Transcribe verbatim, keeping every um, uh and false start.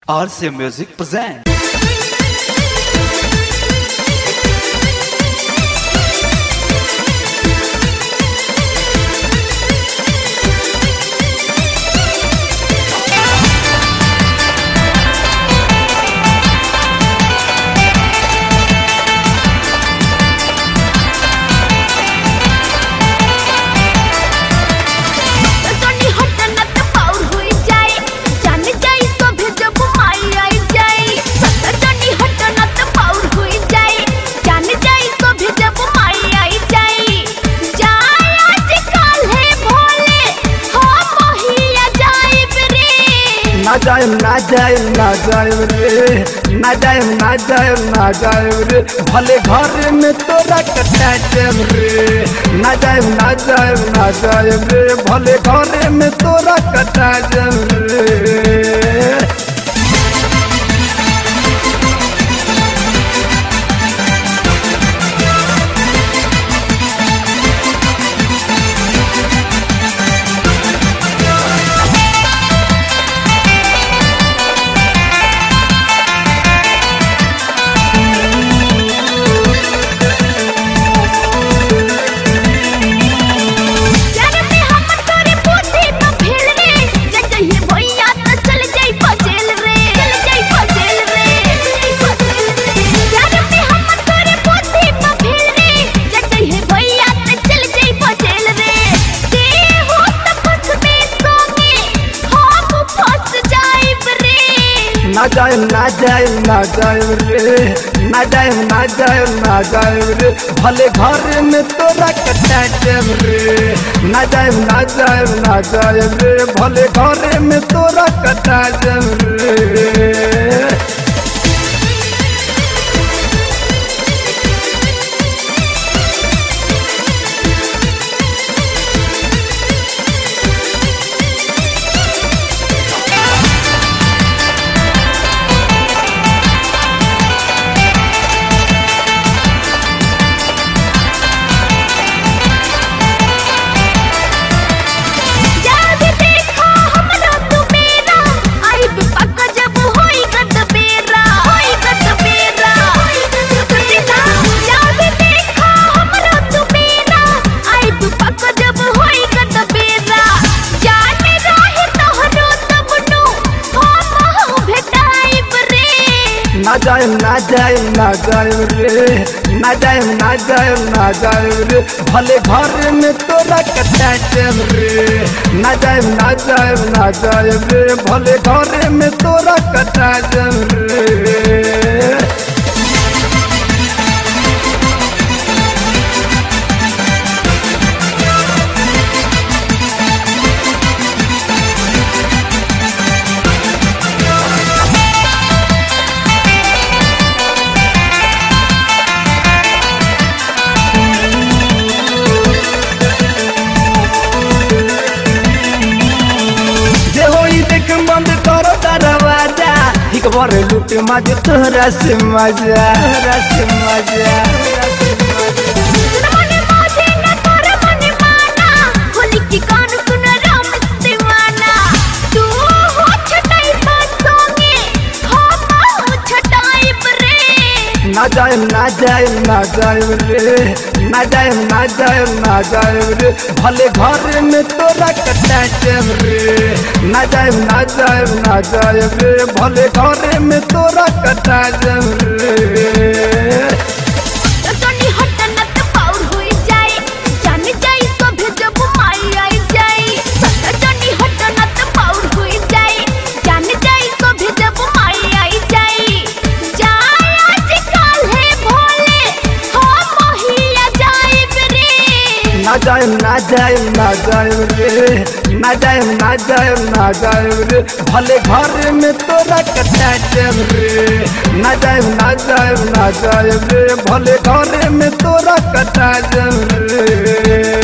R C Music presents. ना जाए ना जाए ना जाए रे ना जाए ना जाए ना जाए रे भले घर में तोरा कटा जाए रे ना जाए ना जाए ना जाए रे भले घर में तोरा कटा जाए रे। ना जाए ना जाए ना जाए रे ना जाए ना जाए ना जाए रे भले घर में तोरा कटा जाए रे ना जाए ना जाए ना जाए रे भले घर में तोरा कटा जाए रे। ना जाए ना जाए ना जाए रे ना जाए ना जाए ना जाए रे भले घर में तोरा कटा जाए रे ना जाए ना जाए ना जाए रे भले घर में तोरा कटा जाए रे। बंद करो दरवाजा एक बार लूट मज तोरा से मजा तोरा से मजा। ना जाए ना जाए ना जाए रे ना जाए ना जाए ना जाए रे भले घर में तोरा कटा जाए रे ना जाए ना जाए ना जाए रे भले घर में तोरा कटा जाए रे। ना जाए ना जाए ना जाए रे ना जाए ना जाए ना जाए रे भले घर में तोरा कटा जाए रे ना जाए ना जाए ना जाए रे भले घर में तोरा कटा जाए रे।